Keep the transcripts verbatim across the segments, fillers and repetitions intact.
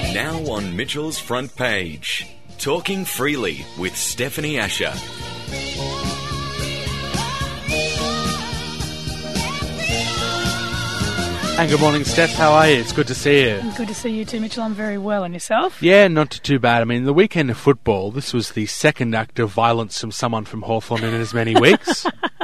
Now on Mitchell's front page, Talking Freely with Stephanie Asher. And good morning, Steph. How are you? It's good to see you. Good to see you too, Mitchell. I'm very well. And yourself? Yeah, not too bad. I mean, the weekend of football, this was the second act of violence from someone from Hawthorn in as many weeks.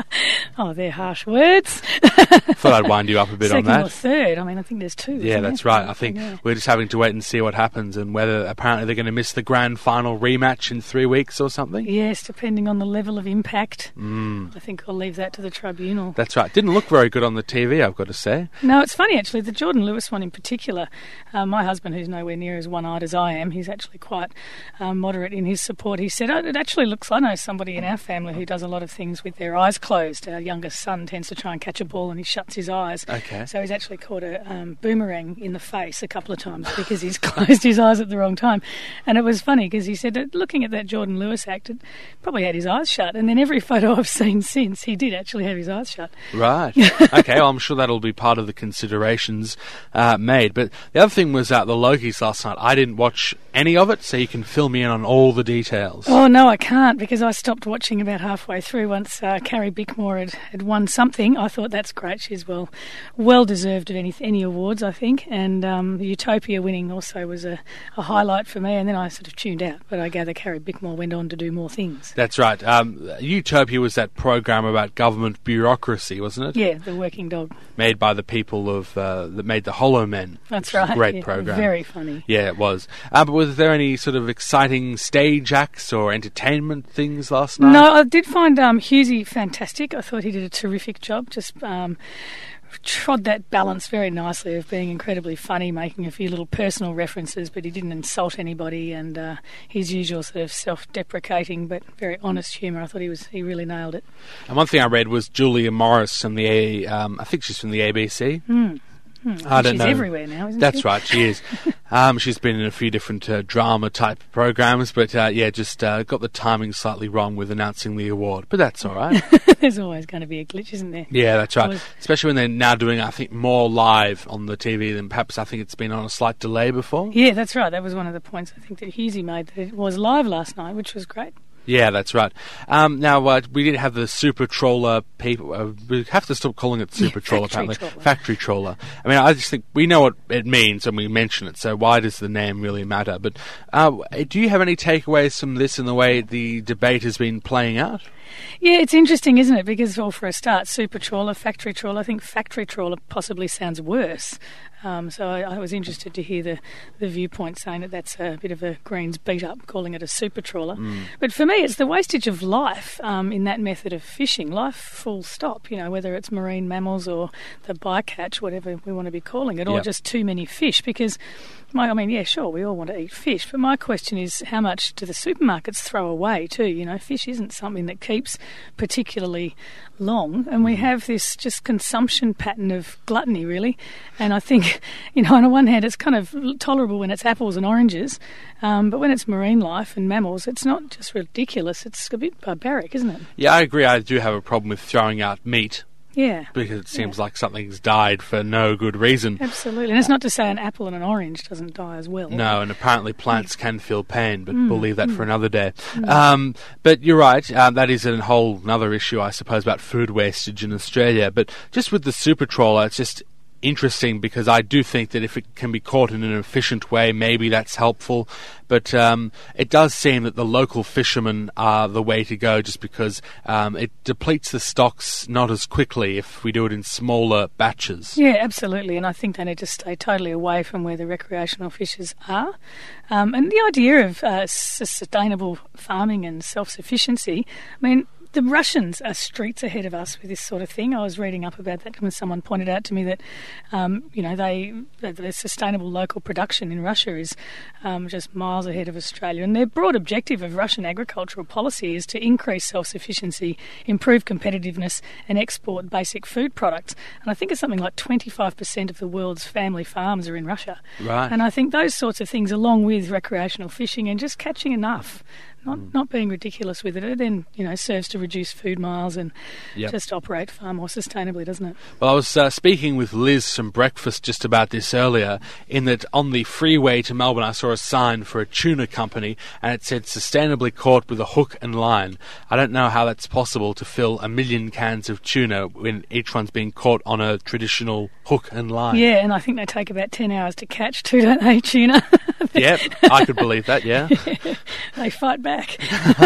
Oh, they're harsh words. Thought I'd wind you up a bit Second on that. or third. I mean, I think there's two. Yeah, that's there? right. I think yeah. we're just having to wait and see what happens and whether apparently they're going to miss the grand final rematch in three weeks or something. Yes, depending on the level of impact. Mm. I think I'll leave that to the tribunal. That's right. Didn't look very good on the T V, I've got to say. No, it's funny actually. The Jordan Lewis one in particular. Uh, my husband, who's nowhere near as one-eyed as I am, he's actually quite um, moderate in his support. He said, oh, it actually looks, I know somebody in our family who does a lot of things with their eyes closed. Our youngest son tends to try and catch a ball and he shuts his eyes. Okay. So he's actually caught a um, boomerang in the face a couple of times because he's closed his eyes at the wrong time. And it was funny because he said that looking at that Jordan Lewis act, it probably had his eyes shut. And then every photo I've seen since, he did actually have his eyes shut. Right. Okay, well, I'm sure that'll be part of the considerations uh, made. But the other thing was uh, the Logies last night. I didn't watch any of it, so you can fill me in on all the details. Oh, no, I can't, because I stopped watching about halfway through once uh, Carrie Bickmore had, had won something. I thought, that's great. She's well well deserved of any any awards, I think. And um, Utopia winning also was a, a highlight for me. And then I sort of tuned out. But I gather Carrie Bickmore went on to do more things. That's right. Um, Utopia was that program about government bureaucracy, wasn't it? Yeah, The Working Dog. Made by the people of uh, that made the Hollow Men. That's right. Great yeah, program. Very funny. Yeah, it was. Uh, but was there any sort of exciting stage acts or entertainment things last night? No, I did find um, Hughesy fantastic. I thought he did a terrific job. Just um, trod that balance very nicely of being incredibly funny, making a few little personal references, but he didn't insult anybody, and uh, his usual sort of self-deprecating but very honest humour. I thought he was he really nailed it. And one thing I read was Julia Morris from the A, um, I think she's from the A B C. Mm. Hmm. I don't she's know. everywhere now, isn't That's she? right, she is. um, she's been in a few different uh, drama-type programs, but uh, yeah, just uh, got the timing slightly wrong with announcing the award. But that's all right. There's always going to be a glitch, isn't there? Yeah, that's right. Always. Especially when they're now doing, I think, more live on the T V than perhaps I think it's been on a slight delay before. Yeah, that's right. That was one of the points I think that Hughesy made, that it was live last night, which was great. Yeah, that's right. Um, now, uh, we did have the Super Trawler people. Uh, we have to stop calling it Super Yeah, Trawler, factory apparently. trawler. Factory Trawler. I mean, I just think we know what it means when we mention it, so why does the name really matter? But uh, do you have any takeaways from this and the way the debate has been playing out? Yeah, it's interesting, isn't it? Because, well, for a start, super trawler, factory trawler, I think factory trawler possibly sounds worse. Um, so I, I was interested to hear the, the viewpoint saying that that's a bit of a Greens beat-up, calling it a super trawler. Mm. But for me, it's the wastage of life um, in that method of fishing. Life full stop, you know, whether it's marine mammals or the bycatch, whatever we want to be calling it, or yep. just too many fish. Because, my, I mean, yeah, sure, we all want to eat fish, but my question is, how much do the supermarkets throw away too? You know, fish isn't something that keeps particularly long, and we have this just consumption pattern of gluttony, really. And I think, you know, on the one hand, it's kind of tolerable when it's apples and oranges, um, but when it's marine life and mammals, it's not just ridiculous, it's a bit barbaric, isn't it? Yeah, I agree. I do have a problem with throwing out meat. Yeah. Because it seems yeah. like something's died for no good reason. Absolutely. And it's not to say an apple and an orange doesn't die as well. No, and apparently plants can feel pain, but Mm, we'll leave that mm. for another day. Mm. Um, but you're right, um, that is a whole other issue, I suppose, about food wastage in Australia. But just with the super trawler, it's just interesting because I do think that if it can be caught in an efficient way, maybe that's helpful. But um, it does seem that the local fishermen are the way to go, just because um, it depletes the stocks not as quickly if we do it in smaller batches. Yeah, absolutely. And I think they need to stay totally away from where the recreational fishers are. Um, and the idea of uh, sustainable farming and self-sufficiency, I mean, the Russians are streets ahead of us with this sort of thing. I was reading up about that when someone pointed out to me that, um, you know, they the, the sustainable local production in Russia is um, just miles ahead of Australia. And their broad objective of Russian agricultural policy is to increase self-sufficiency, improve competitiveness and export basic food products. And I think it's something like twenty-five percent of the world's family farms are in Russia. Right. And I think those sorts of things, along with recreational fishing and just catching enough, not Mm. not being ridiculous with it. It then, you know, serves to reduce food miles and Yep. just operate far more sustainably, doesn't it? Well, I was uh, speaking with Liz from Breakfast just about this earlier, in that on the freeway to Melbourne I saw a sign for a tuna company and it said sustainably caught with a hook and line. I don't know how that's possible to fill a million cans of tuna when each one's being caught on a traditional hook and line. Yeah, and I think they take about ten hours to catch too, don't they, tuna? Yep, I could believe that, yeah. They fight back.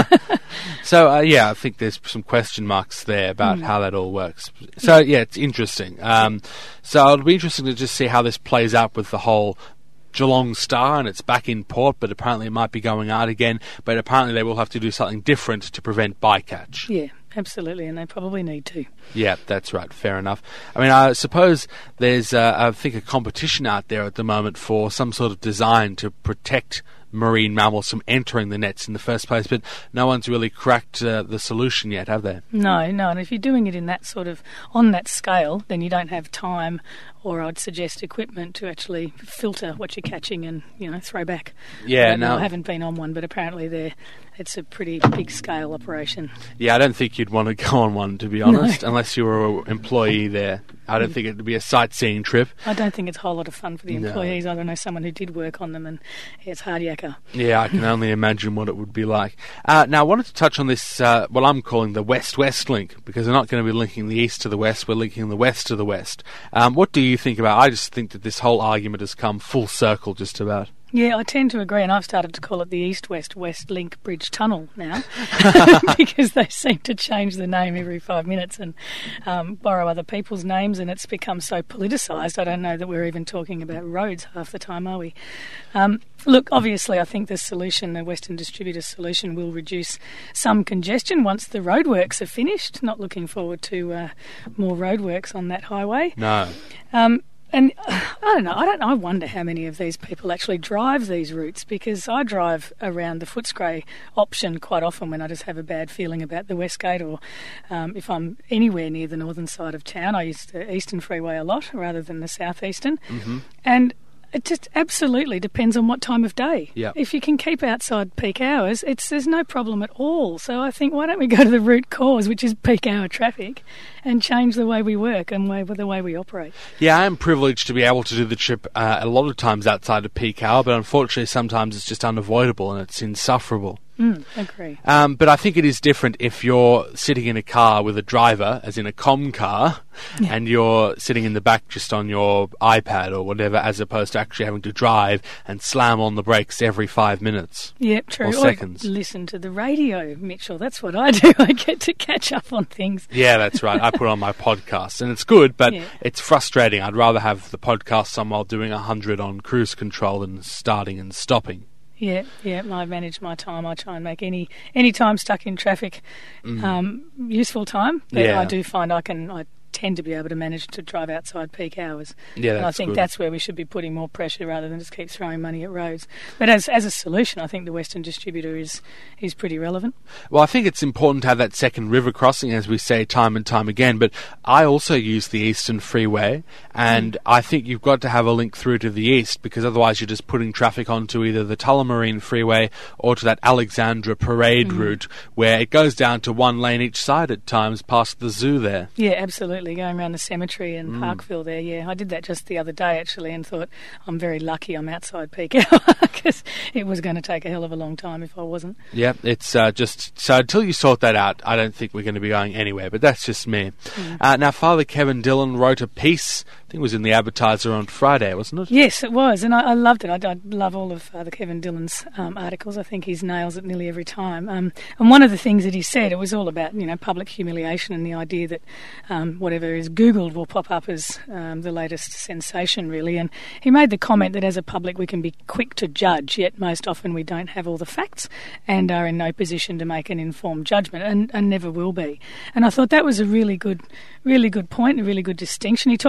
So, uh, yeah, I think there's some question marks there about Mm. how that all works. So, yeah, it's interesting. Um, so it'll be interesting to just see how this plays out with the whole Geelong Star, and it's back in port, but apparently it might be going out again. But apparently they will have to do something different to prevent bycatch. Yeah, absolutely, and they probably need to. Yeah, that's right. Fair enough. I mean, I suppose there's, uh, I think, a competition out there at the moment for some sort of design to protect marine mammals from entering the nets in the first place, but no one's really cracked uh, the solution yet, have they? No, no, and if you're doing it in that sort of, on that scale, then you don't have time, or I'd suggest equipment to actually filter what you're catching and, you know, throw back. Yeah, I don't know, no. I haven't been on one, but apparently they're, it's a pretty big scale operation. Yeah, I don't think you'd want to go on one, to be honest, unless you were an employee there. I don't think it'd be a sightseeing trip. I don't think it's a whole lot of fun for the No. employees. I don't know someone who did work on them, and yeah, it's hard yakka. Yeah, I can only imagine what it would be like. Uh, now, I wanted to touch on this, uh, what I'm calling the West-West link, because we're not going to be linking the East to the West, we're linking the West to the West. Um, what do you think about? I just think that this whole argument has come full circle just about. Yeah, I tend to agree, and I've started to call it the East-West-West Link Bridge Tunnel now, because they seem to change the name every five minutes and um, borrow other people's names, and it's become so politicised. I don't know that we're even talking about roads half the time, are we? Um, look, obviously, I think the solution, the Western Distributor solution, will reduce some congestion once the roadworks are finished. Not looking forward to uh, more roadworks on that highway. No. Um, And uh, I don't know, I don't I wonder how many of these people actually drive these routes, because I drive around the Footscray option quite often when I just have a bad feeling about the Westgate, or um, if I'm anywhere near the northern side of town. I use the Eastern Freeway a lot rather than the Southeastern. Mm-hmm. And it just absolutely depends on what time of day. Yep. If you can keep outside peak hours, it's there's no problem at all. So I think, why don't we go to the root cause, which is peak hour traffic, and change the way we work and way, the way we operate. Yeah, I am privileged to be able to do the trip uh, a lot of times outside of peak hour, but unfortunately sometimes it's just unavoidable and it's insufferable. Mm, agree. Um, but I think it is different if you're sitting in a car with a driver, as in a com car, Yeah. and you're sitting in the back just on your iPad or whatever, as opposed to actually having to drive and slam on the brakes every five minutes. Yep, true. Or seconds. Listen to the radio, Mitchell. That's what I do. I get to catch up on things. Yeah, that's right. I put on my podcast, and it's good, but Yeah. it's frustrating. I'd rather have the podcast on while doing a hundred on cruise control than starting and stopping. Yeah, yeah. I manage my time. I try and make any any time stuck in traffic um, useful time. But Yeah. I do find I can. I tend to be able to manage to drive outside peak hours. Yeah, and I that's think good. that's where we should be putting more pressure rather than just keep throwing money at roads. But as as a solution, I think the Western Distributor is is pretty relevant. Well, I think it's important to have that second river crossing, as we say time and time again, but I also use the Eastern Freeway, and Mm. I think you've got to have a link through to the east, because otherwise you're just putting traffic onto either the Tullamarine Freeway or to that Alexandra Parade Mm. route, where it goes down to one lane each side at times past the zoo there. Yeah, absolutely. Going around the cemetery and Mm. Parkville there, yeah. I did that just the other day, actually, and thought, I'm very lucky I'm outside peak hour, because it was going to take a hell of a long time if I wasn't. Yeah, it's uh, just... So until you sort that out, I don't think we're going to be going anywhere, but that's just me. Mm. Uh, now, Father Kevin Dillon wrote a piece, I think it was in the Advertiser on Friday, wasn't it? Yes, it was, and I, I loved it. I, I love all of Father Kevin Dillon's um, articles. I think he nails it nearly every time. Um, and one of the things that he said, it was all about, you know, public humiliation and the idea that um, whatever is Googled will pop up as um, the latest sensation, really. And he made the comment that as a public we can be quick to judge, yet most often we don't have all the facts and are in no position to make an informed judgment, and, and never will be. And I thought that was a really good, really good point, a really good distinction. He talked about the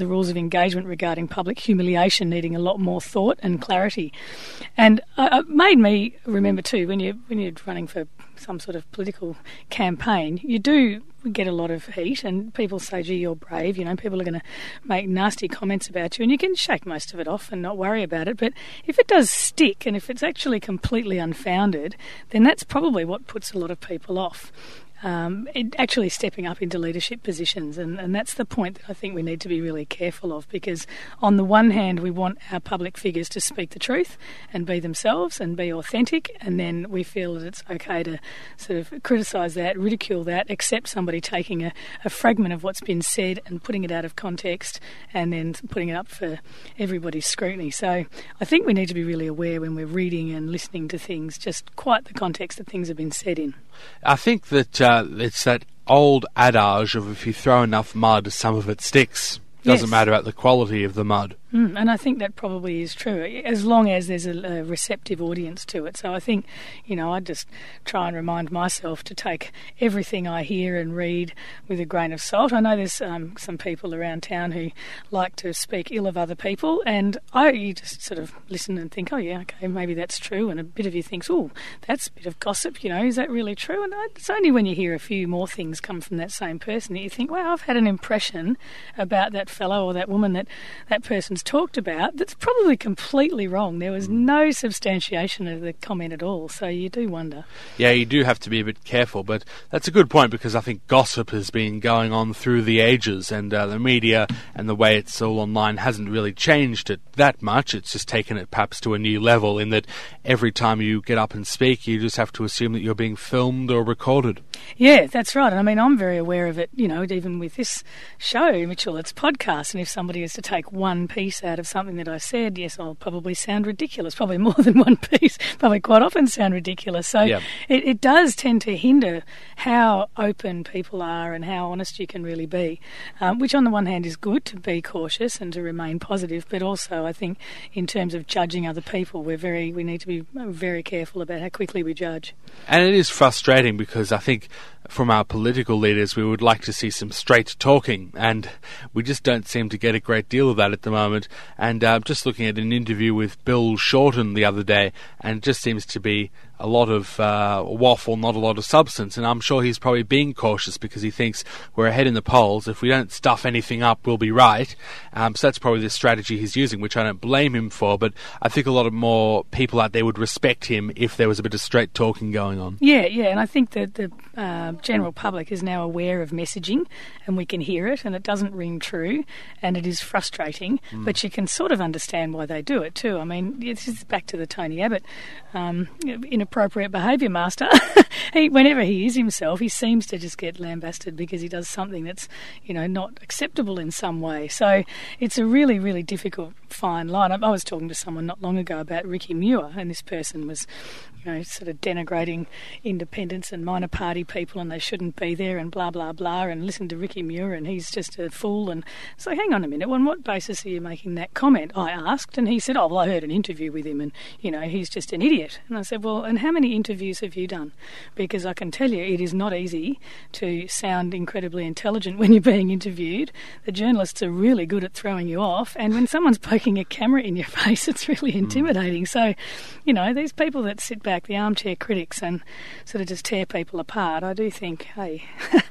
rules of engagement regarding public humiliation needing a lot more thought and clarity. And uh, it made me remember too, when you when you're running for some sort of political campaign, you do get a lot of heat, and people say, gee, you're brave, you know, people are going to make nasty comments about you, and you can shake most of it off and not worry about it. But if it does stick, and if it's actually completely unfounded, then that's probably what puts a lot of people off. Um, it, actually stepping up into leadership positions, and, and that's the point that I think we need to be really careful of, because on the one hand we want our public figures to speak the truth and be themselves and be authentic, and then we feel that it's okay to sort of criticise that, ridicule that, accept somebody taking a, a fragment of what's been said and putting it out of context and then putting it up for everybody's scrutiny. So I think we need to be really aware when we're reading and listening to things, just quite the context that things have been said in. I think that uh, it's that old adage of if you throw enough mud, some of it sticks. Doesn't Yes. matter about the quality of the mud. Mm, and I think that probably is true, as long as there's a, a receptive audience to it. So I think, you know, I just try and remind myself to take everything I hear and read with a grain of salt. I know there's um, some people around town who like to speak ill of other people, and I you just sort of listen and think, oh yeah, okay, maybe that's true. And a bit of you thinks, oh, that's a bit of gossip, you know, is that really true? And it's only when you hear a few more things come from that same person that you think, wow, I've had an impression about that fellow or that woman that that person's talked about that's probably completely wrong. There was no substantiation of the comment at all, so you do wonder. Yeah, you do have to be a bit careful, but that's a good point, because I think gossip has been going on through the ages, and uh, the media and the way it's all online hasn't really changed it that much. It's just taken it perhaps to a new level, in that every time you get up and speak, you just have to assume that you're being filmed or recorded. Yeah, that's right. And I mean, I'm very aware of it, you know, even with this show, Mitchell, it's podcast, and if somebody is to take one piece out of something that I said, yes, I'll probably sound ridiculous, probably more than one piece, probably quite often sound ridiculous. So Yeah. it, it does tend to hinder how open people are and how honest you can really be, um, which on the one hand is good, to be cautious and to remain positive, but also I think in terms of judging other people, we're very we need to be very careful about how quickly we judge. And it is frustrating, because I think from our political leaders we would like to see some straight talking, and we just don't seem to get a great deal of that at the moment. And uh, just looking at an interview with Bill Shorten the other day, and it just seems to be a lot of uh, waffle, not a lot of substance, and I'm sure he's probably being cautious because he thinks we're ahead in the polls. If we don't stuff anything up, we'll be right. Um, so that's probably the strategy he's using, which I don't blame him for, but I think a lot of more people out there would respect him if there was a bit of straight talking going on. Yeah, yeah, and I think that the uh, general public is now aware of messaging, and we can hear it, and it doesn't ring true, and it is frustrating, mm. but you can sort of understand why they do it too. I mean, this is back to the Tony Abbott um, inappropriate behaviour master. he, whenever he is himself, he seems to just get lambasted because he does something that's, you know, not acceptable in some way. So it's a really, really difficult fine line. I, I was talking to someone not long ago about Ricky Muir, and this person was, you know, sort of denigrating independents and minor party people, and they shouldn't be there, and blah, blah, blah, and listen to Ricky Muir, and he's just a fool. And so, hang on a minute, on what basis are you making that comment? I asked, and he said, oh, well, I heard an interview with him, and, you know, he's just an idiot. And I said, well, and how many interviews have you done? Because I can tell you it is not easy to sound incredibly intelligent when you're being interviewed. The journalists are really good at throwing you off, and when someone's poking a camera in your face, it's really intimidating. Mm. So, you know, these people that sit back, the armchair critics, and sort of just tear people apart, I do think, hey...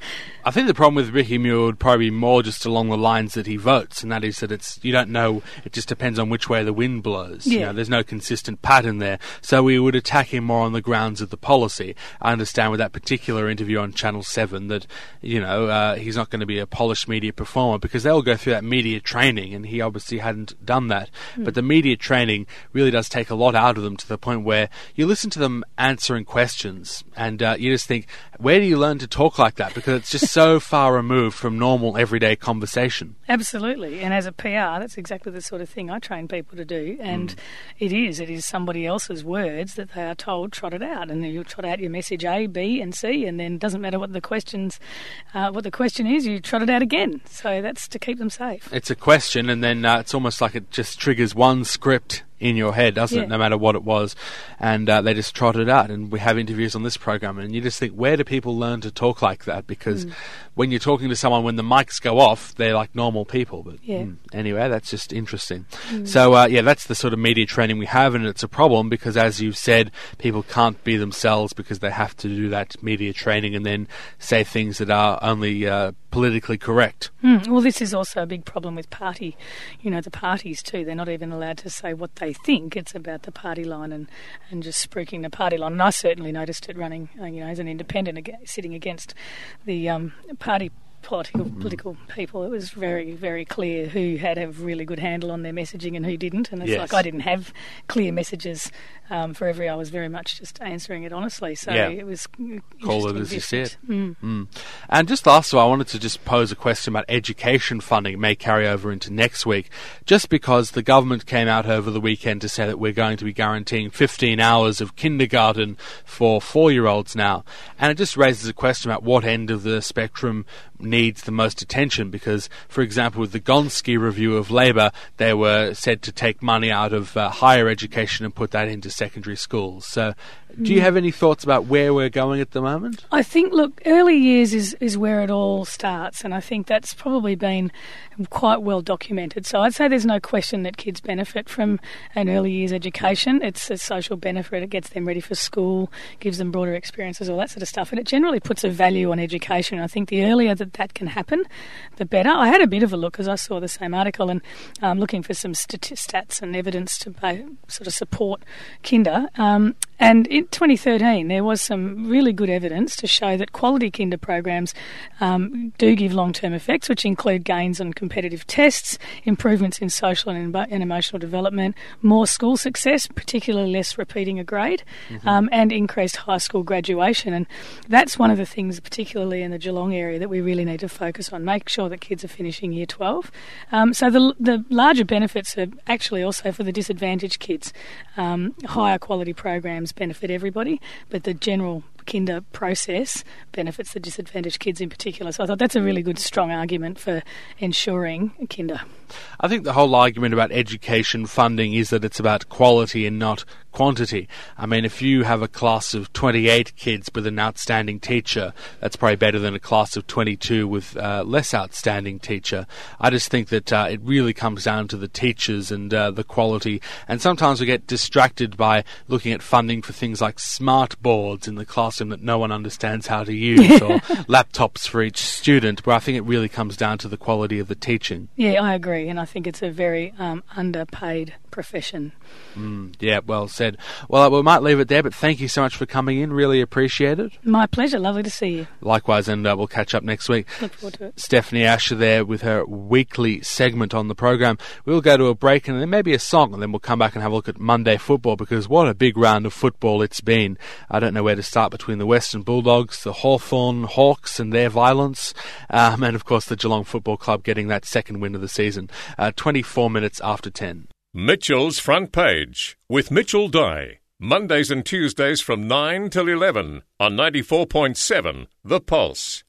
I think the problem with Ricky Muir would probably be more just along the lines that he votes, and that is that it's you don't know, it just depends on which way the wind blows. Yeah. You know, there's no consistent pattern there. So we would attack him more on the grounds of the policy. I understand with that particular interview on Channel seven that, you know, uh, he's not going to be a polished media performer, because they'll go through that media training, and he obviously hadn't done that. Mm. But the media training really does take a lot out of them, to the point where you listen to them answering questions, and uh, you just think, where do you learn to talk like that? Because it's just so far removed from normal everyday conversation. Absolutely, and as a P R, that's exactly the sort of thing I train people to do, and mm. it is it is somebody else's words that they are told, trot it out, and then you trot out your message A, B, and C, and then it doesn't matter what the questions, uh, what the question is, you trot it out again. So that's to keep them safe. It's a question, and then uh, it's almost like it just triggers one script in your head, doesn't Yeah. it, no matter what it was. And uh, they just trot it out. And we have interviews on this program, and you just think, where do people learn to talk like that? Because mm. when you're talking to someone, when the mics go off, they're like normal people. But yeah. mm, anyway, that's just interesting. Mm. So, uh, yeah, that's the sort of media training we have, and it's a problem because, as you've said, people can't be themselves because they have to do that media training and then say things that are only uh, politically correct. Mm. Well, this is also a big problem with party, you know, the parties too. They're not even allowed to say what they think. It's about the party line and, and just spruiking the party line. And I certainly noticed it running, uh, you know, as an independent ag- sitting against the um, party political political people. It was very, very clear who had a really good handle on their messaging and who didn't. And it's yes. like I didn't have clear messages um, for every. I was very much just answering it honestly. So yeah. it was call it as you said. Mm. Mm. And just last of all, I wanted to just pose a question about education funding. It may carry over into next week, just because the government came out over the weekend to say that we're going to be guaranteeing fifteen hours of kindergarten for four-year-olds now. And it just raises a question about what end of the spectrum needs the most attention, because, for example, with the Gonski review of Labor, they were said to take money out of uh, higher education and put that into secondary schools. So do you have any thoughts about where we're going at the moment? I think, look, early years is, is where it all starts, and I think that's probably been quite well documented. So I'd say there's no question that kids benefit from an early years education. It's a social benefit. It gets them ready for school, gives them broader experiences, all that sort of stuff, and it generally puts a value on education. I think the earlier that that can happen, the better. I had a bit of a look because I saw the same article and um, looking for some stat- stats and evidence to pay, sort of support kinder. Um, and in twenty thirteen, there was some really good evidence to show that quality kinder programs um, do give long-term effects, which include gains on competitive tests, improvements in social and, and emotional development, more school success, particularly less repeating a grade, mm-hmm. um, and increased high school graduation. And that's one of the things, particularly in the Geelong area, that we really need to focus on, make sure that kids are finishing year twelve. Um, so the the larger benefits are actually also for the disadvantaged kids. Um, higher quality programs benefit everybody, but the general kinder process benefits the disadvantaged kids in particular. So I thought that's a really good, strong argument for ensuring kinder. I think the whole argument about education funding is that it's about quality and not quantity. I mean, if you have a class of twenty-eight kids with an outstanding teacher, that's probably better than a class of twenty-two with a uh, less outstanding teacher. I just think that uh, it really comes down to the teachers and uh, the quality. And sometimes we get distracted by looking at funding for things like smart boards in the classroom that no one understands how to use, or laptops for each student, but I think it really comes down to the quality of the teaching. Yeah, I agree. And I think it's a very um, underpaid profession. Mm, yeah, well said. Well, we might leave it there, but thank you so much for coming in. Really appreciate it. My pleasure. Lovely to see you. Likewise, and uh, we'll catch up next week. Look forward to it. Stephanie Asher there with her weekly segment on the program. We'll go to a break and then maybe a song, and then we'll come back and have a look at Monday football, because what a big round of football it's been. I don't know where to start between the Western Bulldogs, the Hawthorn Hawks and their violence, um, and of course the Geelong Football Club getting that second win of the season. Uh, twenty-four minutes after ten. Mitchell's Front Page with Mitchell Dye. Mondays and Tuesdays from nine till eleven on ninety-four point seven The Pulse.